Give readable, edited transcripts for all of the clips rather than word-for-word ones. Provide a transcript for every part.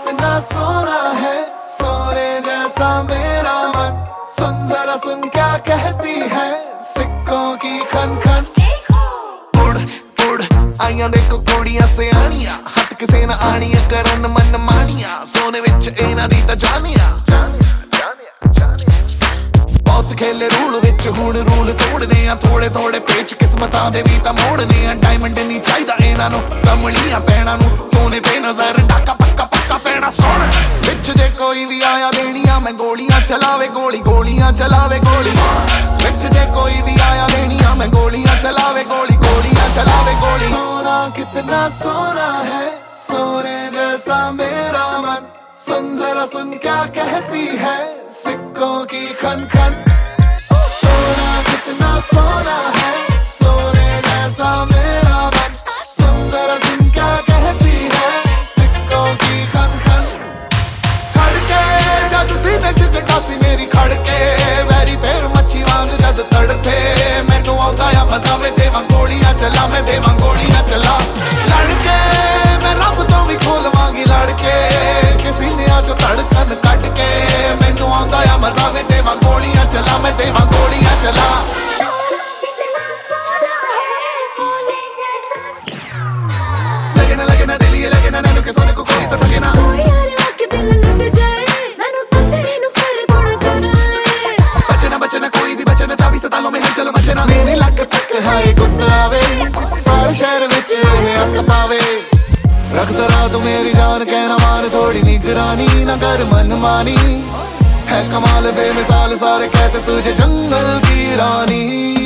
कितना सोना है, सोने जैसा मेरा मन। सुन जरा सुन क्या कहती है सिक्कों की खन खन। उड़ उड़ आइयां देखो कुड़ियां सियाणियां, हथ किसे ना आनियां करन मन मानियां, सोने विच इन्हां दी तां जानियां। बहुत खेले रूल विच हुण रूल तोड़ने आ, थोड़े थोड़े पेच किस्मतां दे वी तां मोड़ने आ। डायमंड नहीं चाहिदा इन्हां नूं, कमलियां पैणां नूं, सोने ते नजर डाका पक्का पक्का पैणा सोण। विच जे कोई भी आया देनियां मैं गोलियां चलावे, गोली गोलियां चलावे गोली। विच जे कोई भी आया देनियां मैं गोलियां चलावे, गोली गोलियां चलावे गोली। सोना कितना सोना है, सोने जैसा मेरा मन। सुन जरा सुन क्या कहती है सिक्कों की खन खन। सोना कितना सोना है, सोने जैसा मेरा मन। सुन जरा सुन क्या कहती है सिक्कों की खन खन। खड़के जद सीने च गंढासी मेरी खड़के, वैरी पैर मच्छी वांग जद तड़के। मैनू आउंदा आ मजा वे देवां गोलियां चला, मैं देवां गोलियां चला। लड़के मैं रब तो भी खोलवांगी लड़के, सीनिया चो धड़कन कट के। मैनू आउंदा आ मजा वे देवां गोलियां चला, मैं देवां गोलियां चला। लगे ना दिल ये लगे ना नैनू के सोने को कोई तो ठगे ना। बचना बचना कोई भी बचना, चाबी सतालों में है चलो बचना। मेरी लक तक है गुत्तावे, सारे शहर विच हक पावे। रख जरा तू मेरी जान कहना मान, थोड़ी निगरानी न कर मन मानी। है कमाल बेमिसाल सारे कहते तुझे जंगल की रानी।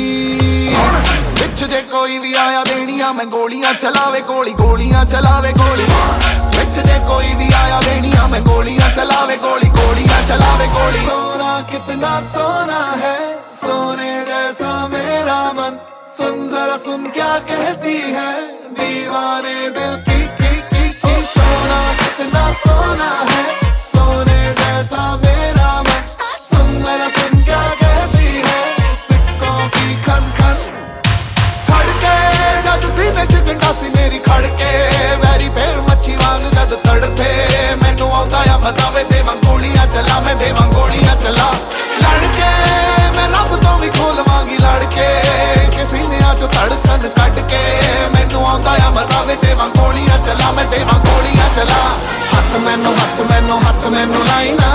विच जे कोई भी आया देनियां मैं गोलियां चलावे, गोली गोलियां चलावे गोली। विच जे कोई भी आया देनियां मैं गोलियां चलावे, गोली गोलियां चलावे गोली। सोना कितना सोना है, सोने जैसा मेरा मन। सुन जरा सुन क्या कहती है दीवाने दिल की। सोना कितना सोना है, सोने जैसा मेरा मन। सुन जरा सुन क्या कहती है सिक्कों की खन खन। खड़के जद सीने च गंढासी मेरी खड़के, वैरी पैर मच्छी वांग जद तड़पे। मैनू आउंदा आ मजा वे देवां गोलियां चला, मैं देवां गोलियां चला। लड़के मैं रब तो भी खोलवांगी लड़के, सीनिया चो धड़कन कट के। मैनू आउंदा आ मजा वे देवां गोलियां चला, मैं देवां गोलियां चला। हथ मैनू लाई ना,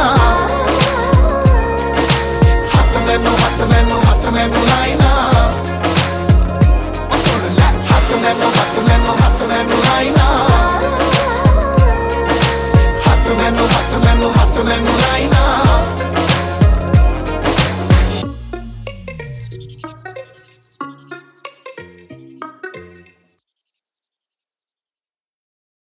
हथ मैनू लाई ना। सुन ले हथ मैनू लाई ना, हथ मैनू लाई ना।